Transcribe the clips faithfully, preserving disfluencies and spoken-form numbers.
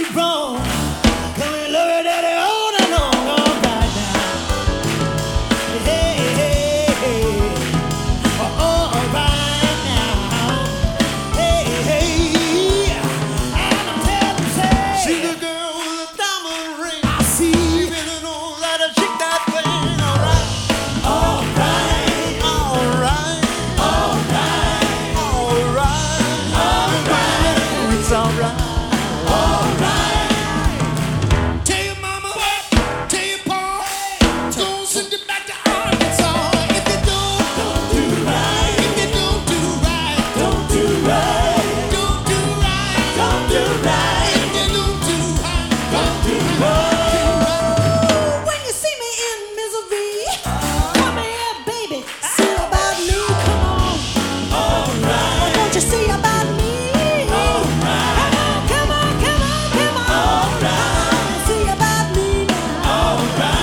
wrong. Come and love your daddy all night long, all right now. Hey, hey, hey, oh, all right now. Hey, hey, and I'm telling you, say, See the girl with a diamond ring. I see. She really knows how to shake that thing. All right, All right, all right, all right, all right, all right, it's all right. all right. Tell your mama, tell your pa, don't send you back to Arkansas. If you don't, Don't do right, if you don't do right, don't do right, don't do right, don't do right, if you don't do right, don't do right. When you see me in misery, come here, baby. See about me, come on. All right, Don't you see about me? all right, Come on, come on, come on, come on. all right, See about me now. all right.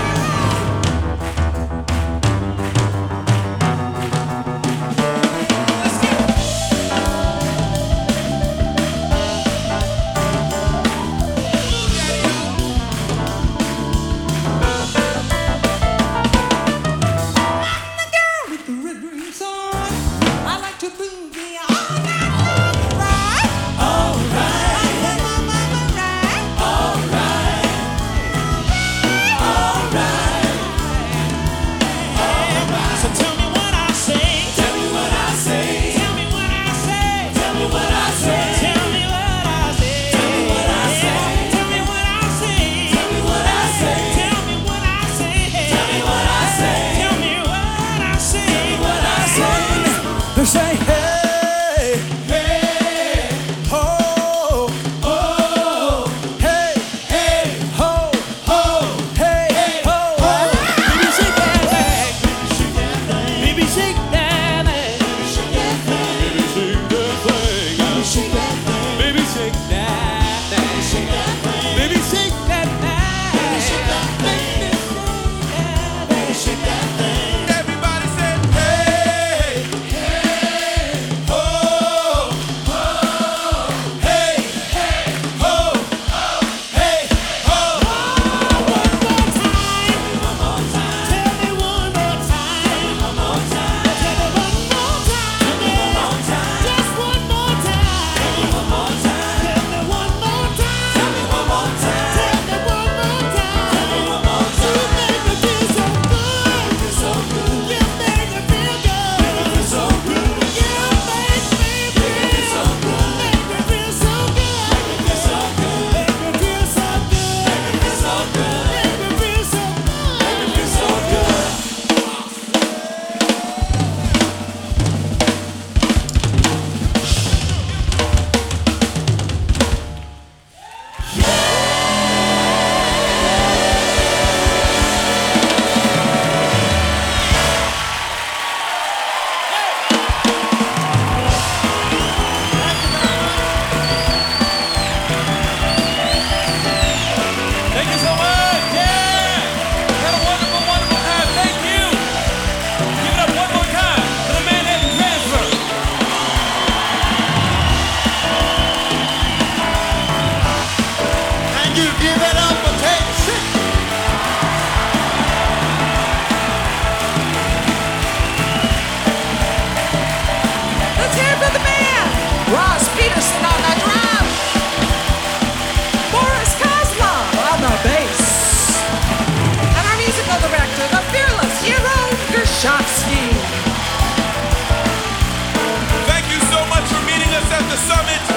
The girl with the red rings on. I like to boogie all night long, right? All right, Right, right, right, right. all right, all right, all right. So tell me what I say. Tell me what I say. Tell me what I say. Tell me what I say. Tell me what I say. Tell me what I say. Tell me what I say. Tell me what I say. Tell me what I say. Tell me what I say. Tell me what I say. Tell me what I say. They say, hey, Hey, ho, oh, hey, hey, ho, ho, hey, hey, ho. ho. Baby, shake that thing. Shake that thing. Baby, shake that thing. Shake that thing. Shake that thing. Baby, shake that thing. Baby, shake that thing. Shake that thing. Baby, shake that thing. Shake that thing. Baby, shake that thing. Everybody say, hey, Ho, ho, hey, hey, ho, hey, ho. One more time. One more time. Tell me one more time. One more time. Tell me one more time. One more time. Just one more time. One more time. Tell me one more time. Tell me one more time. Tell me one more time. Tell me one more You time. make me feel so good. It's so good. You make me feel good. It's so good. You make me feel so good. Make me feel so good. It's so good. Make me feel so good. It's so good. Make me feel so good. It's so good. Thank you so much. Yeah. Had a wonderful, wonderful time. Thank you. Give it up one more time for the Manhattan Transfer. and you give it up for take six. Let's hear it for the man. Ross Peterson on the drum. Boris Kozlov on the bass. And our musical director, the fearless Yaron Gershovsky. Thank you so much for meeting us at the summit.